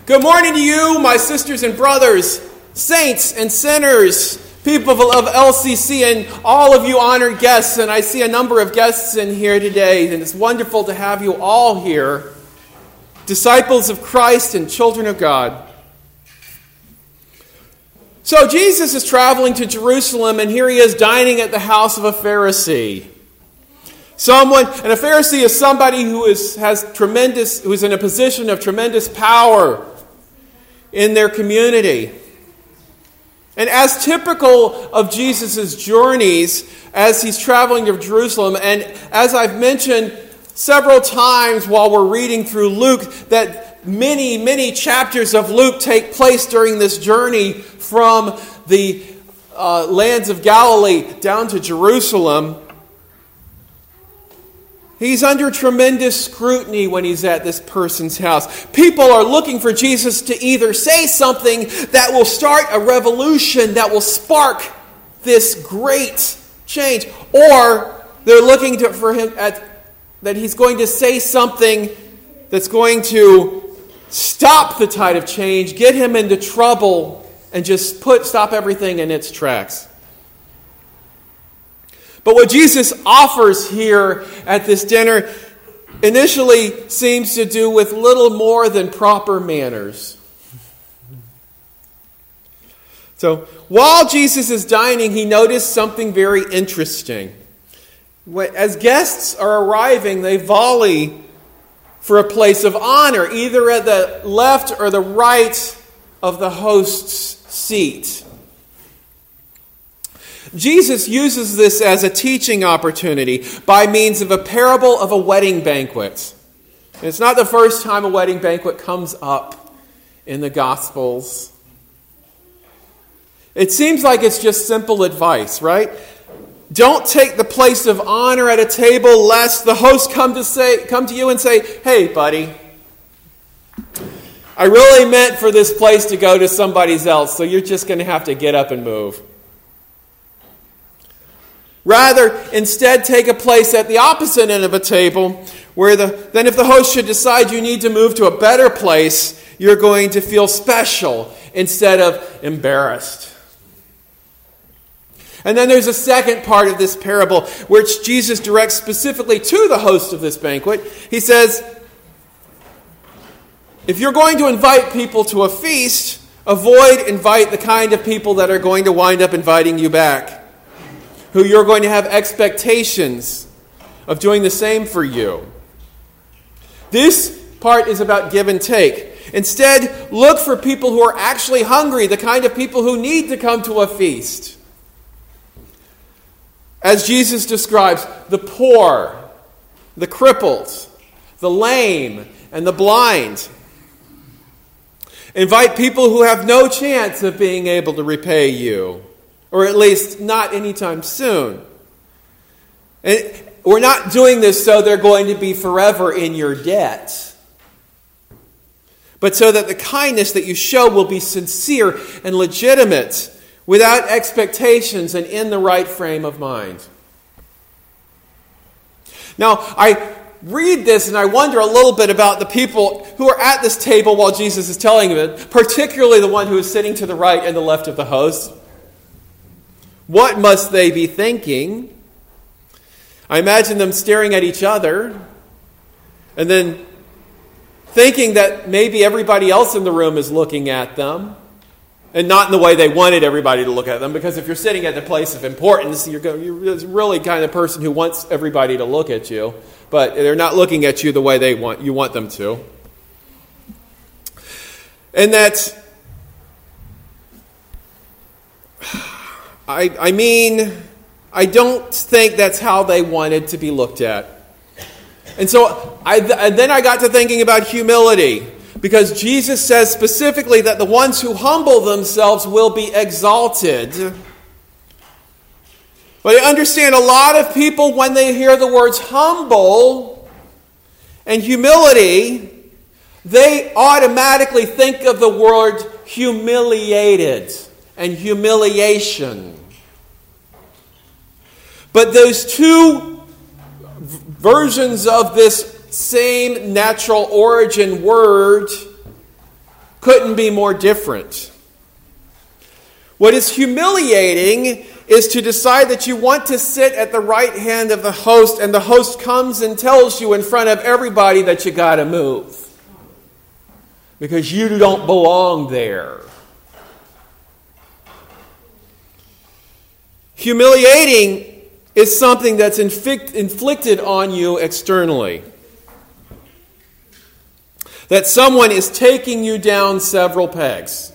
Good morning to you, my sisters and brothers, saints and sinners, people of LCC, and all of you honored guests. And I see a number of guests in here today, and it's wonderful to have you all here, disciples of Christ and children of God. So Jesus is traveling to Jerusalem, and here he is dining at the house of a Pharisee. And a Pharisee is somebody who is in a position of tremendous power in their community. And as typical of Jesus' journeys as he's traveling to Jerusalem, and as I've mentioned several times while we're reading through Luke, that many, many chapters of Luke take place during this journey from the lands of Galilee down to Jerusalem. He's under tremendous scrutiny when he's at this person's house. People are looking for Jesus to either say something that will start a revolution, that will spark this great change, or they're looking for him that he's going to say something that's going to stop the tide of change, get him into trouble, and just stop everything in its tracks. But what Jesus offers here at this dinner initially seems to do with little more than proper manners. So while Jesus is dining, he noticed something very interesting. As guests are arriving, they volley for a place of honor, either at the left or the right of the host's seat. Jesus uses this as a teaching opportunity by means of a parable of a wedding banquet. And it's not the first time a wedding banquet comes up in the Gospels. It seems like it's just simple advice, right? Don't take the place of honor at a table lest the host come to you and say, "Hey, buddy, I really meant for this place to go to somebody else, so you're just going to have to get up and move." Rather, instead, take a place at the opposite end of a table, where then if the host should decide you need to move to a better place, you're going to feel special instead of embarrassed. And then there's a second part of this parable, which Jesus directs specifically to the host of this banquet. He says, if you're going to invite people to a feast, invite the kind of people that are going to wind up inviting you back, who you're going to have expectations of doing the same for you. This part is about give and take. Instead, look for people who are actually hungry, the kind of people who need to come to a feast. As Jesus describes, the poor, the crippled, the lame, and the blind. Invite people who have no chance of being able to repay you. Or at least not anytime soon. And we're not doing this so they're going to be forever in your debt. But so that the kindness that you show will be sincere and legitimate, without expectations and in the right frame of mind. Now, I read this and I wonder a little bit about the people who are at this table while Jesus is telling it, particularly the one who is sitting to the right and the left of the host. What must they be thinking? I imagine them staring at each other and then thinking that maybe everybody else in the room is looking at them, and not in the way they wanted everybody to look at them, because if you're sitting at the place of importance, you're really kind of person who wants everybody to look at you, but they're not looking at you the way you want them to. And that I don't think that's how they wanted to be looked at. And so then I got to thinking about humility, because Jesus says specifically that the ones who humble themselves will be exalted. But I understand a lot of people, when they hear the words humble and humility, they automatically think of the word humiliated and humiliation. But those two versions of this same natural origin word couldn't be more different. What is humiliating is to decide that you want to sit at the right hand of the host, and the host comes and tells you in front of everybody that you got to move because you don't belong there. Humiliating is something that's inflicted on you externally. That someone is taking you down several pegs.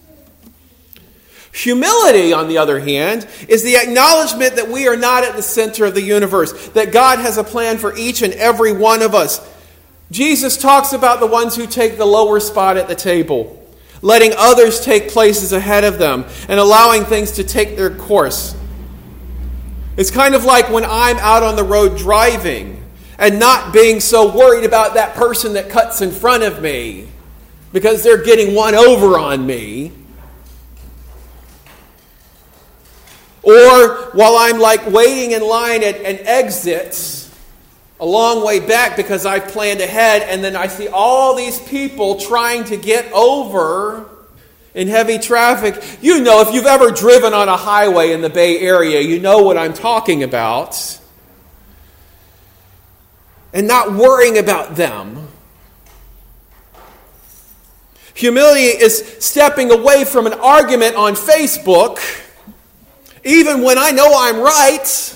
Humility, on the other hand, is the acknowledgement that we are not at the center of the universe, that God has a plan for each and every one of us. Jesus talks about the ones who take the lower spot at the table, letting others take places ahead of them and allowing things to take their course. It's kind of like when I'm out on the road driving and not being so worried about that person that cuts in front of me because they're getting one over on me. Or while I'm waiting in line at an exit a long way back because I've planned ahead, and then I see all these people trying to get over in heavy traffic. You know, if you've ever driven on a highway in the Bay Area, you know what I'm talking about. And not worrying about them. Humility is stepping away from an argument on Facebook, even when I know I'm right,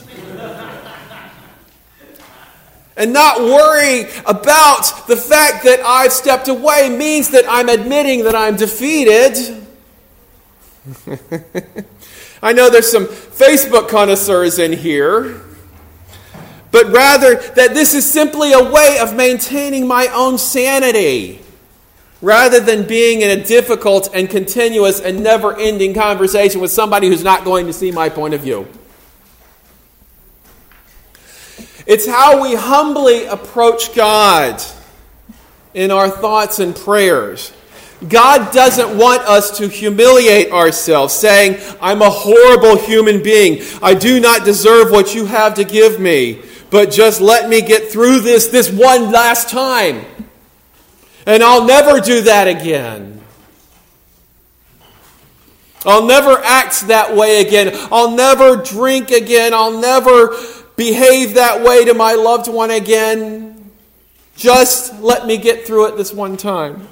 and not worrying about the fact that I've stepped away means that I'm admitting that I'm defeated. I know there's some Facebook connoisseurs in here, but rather that this is simply a way of maintaining my own sanity, rather than being in a difficult and continuous and never-ending conversation with somebody who's not going to see my point of view. It's how we humbly approach God in our thoughts and prayers. God doesn't want us to humiliate ourselves, saying, I'm a horrible human being. I do not deserve what you have to give me, but just let me get through this one last time. And I'll never do that again. I'll never act that way again. I'll never drink again. I'll never behave that way to my loved one again. Just let me get through it this one time.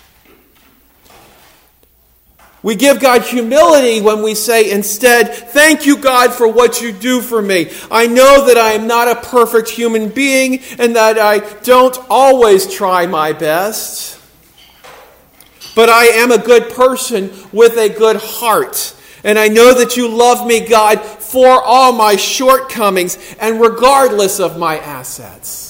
We give God humility when we say instead, thank you, God, for what you do for me. I know that I am not a perfect human being and that I don't always try my best. But I am a good person with a good heart. And I know that you love me, God, for all my shortcomings and regardless of my assets.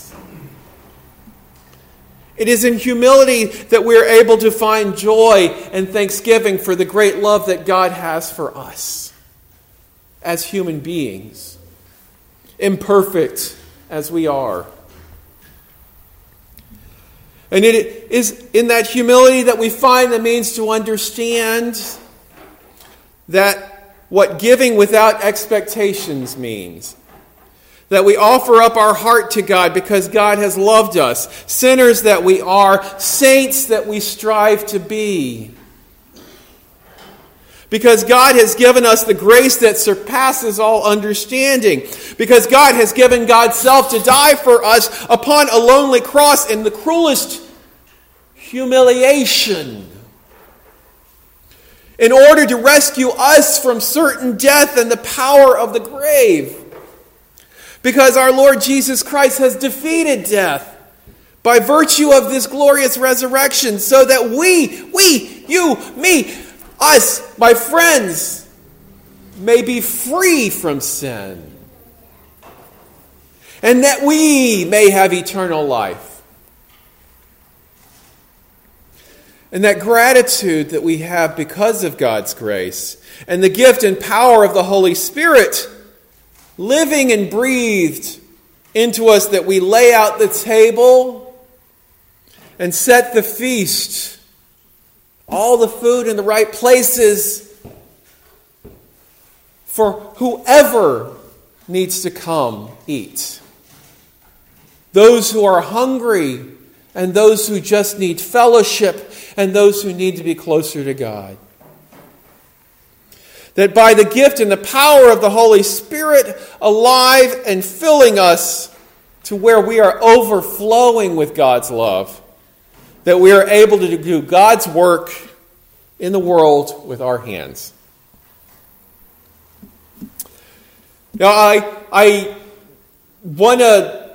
It is in humility that we are able to find joy and thanksgiving for the great love that God has for us as human beings, imperfect as we are. And it is in that humility that we find the means to understand that what giving without expectations means. That we offer up our heart to God because God has loved us. Sinners that we are, saints that we strive to be. Because God has given us the grace that surpasses all understanding. Because God has given God's self to die for us upon a lonely cross in the cruelest humiliation. In order to rescue us from certain death and the power of the grave. Because our Lord Jesus Christ has defeated death by virtue of this glorious resurrection, so that we, you, me, us, my friends, may be free from sin. And that we may have eternal life. And that gratitude that we have because of God's grace and the gift and power of the Holy Spirit living and breathed into us, that we lay out the table and set the feast, all the food in the right places for whoever needs to come eat. Those who are hungry and those who just need fellowship, and those who need to be closer to God. That by the gift and the power of the Holy Spirit alive and filling us to where we are overflowing with God's love, that we are able to do God's work in the world with our hands. Now, I want to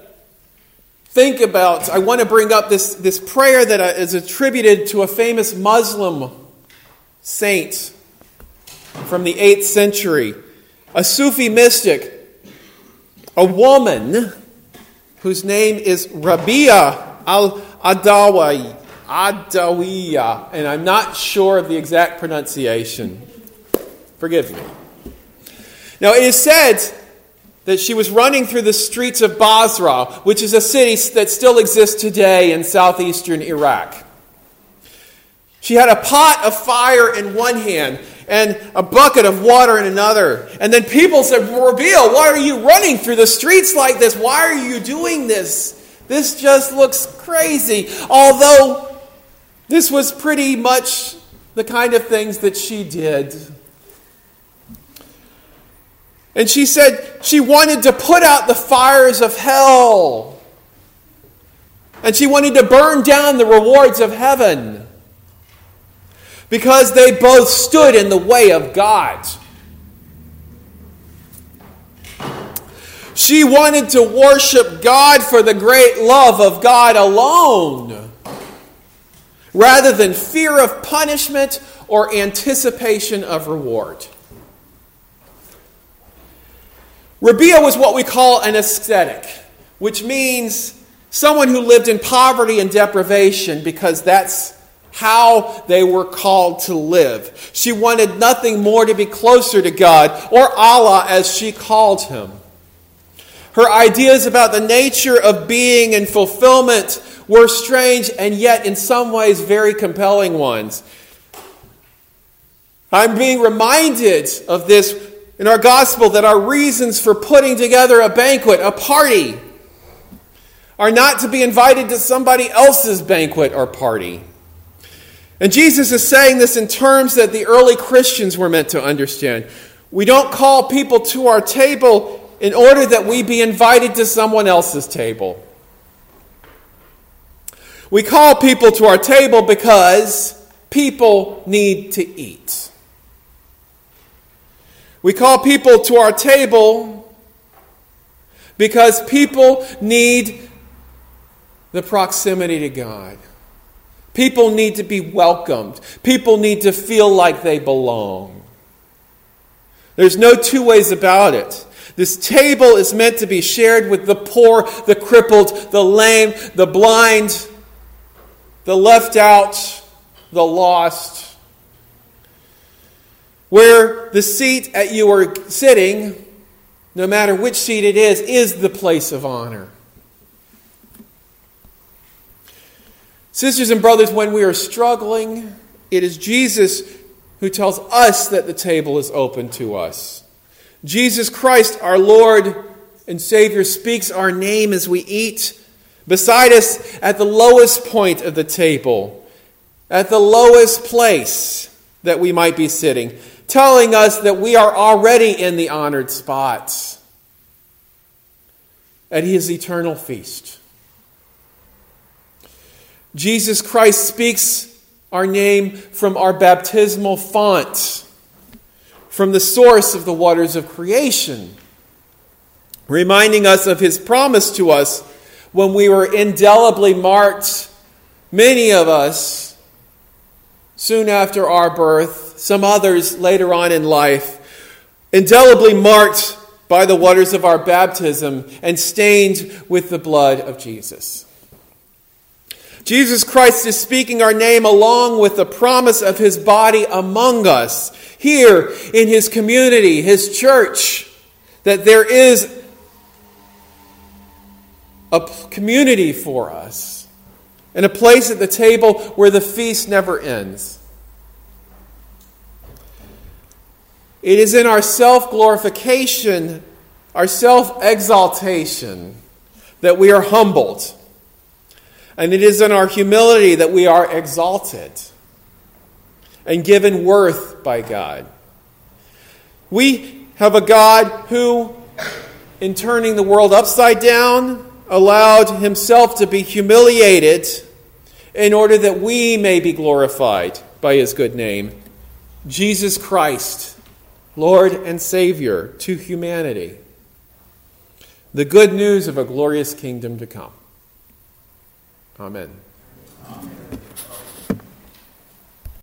bring up this prayer that is attributed to a famous Muslim saint from the 8th century, a Sufi mystic, a woman whose name is Rabia al-Adawiya, and I'm not sure of the exact pronunciation. Forgive me. Now, it is said that she was running through the streets of Basra, which is a city that still exists today in southeastern Iraq. She had a pot of fire in one hand and a bucket of water in another. And then people said, Rabia, why are you running through the streets like this? Why are you doing this? This just looks crazy. Although this was pretty much the kind of things that she did. And she said she wanted to put out the fires of hell. And she wanted to burn down the rewards of heaven. Because they both stood in the way of God. She wanted to worship God for the great love of God alone, rather than fear of punishment or anticipation of reward. Rabia was what we call an ascetic, which means someone who lived in poverty and deprivation because that's how they were called to live. She wanted nothing more to be closer to God, or Allah as she called him. Her ideas about the nature of being and fulfillment were strange and yet in some ways very compelling ones. I'm being reminded of this in our gospel, that our reasons for putting together a banquet, a party, are not to be invited to somebody else's banquet or party. And Jesus is saying this in terms that the early Christians were meant to understand. We don't call people to our table in order that we be invited to someone else's table. We call people to our table because people need to eat. We call people to our table because people need the proximity to God. People need to be welcomed. People need to feel like they belong. There's no two ways about it. This table is meant to be shared with the poor, the crippled, the lame, the blind, the left out, the lost. Where the seat at you are sitting, no matter which seat it is the place of honor. Sisters and brothers, when we are struggling, it is Jesus who tells us that the table is open to us. Jesus Christ, our Lord and Savior, speaks our name as we eat beside us at the lowest point of the table, at the lowest place that we might be sitting, telling us that we are already in the honored spot at his eternal feast. Jesus Christ speaks our name from our baptismal font, from the source of the waters of creation, reminding us of his promise to us when we were indelibly marked, many of us, soon after our birth, some others later on in life, indelibly marked by the waters of our baptism and stained with the blood of Jesus. Jesus Christ is speaking our name along with the promise of his body among us, here in his community, his church, that there is a community for us and a place at the table where the feast never ends. It is in our self-glorification, our self-exaltation, that we are humbled. And it is in our humility that we are exalted and given worth by God. We have a God who, in turning the world upside down, allowed himself to be humiliated in order that we may be glorified by his good name. Jesus Christ, Lord and Savior to humanity. The good news of a glorious kingdom to come. Amen.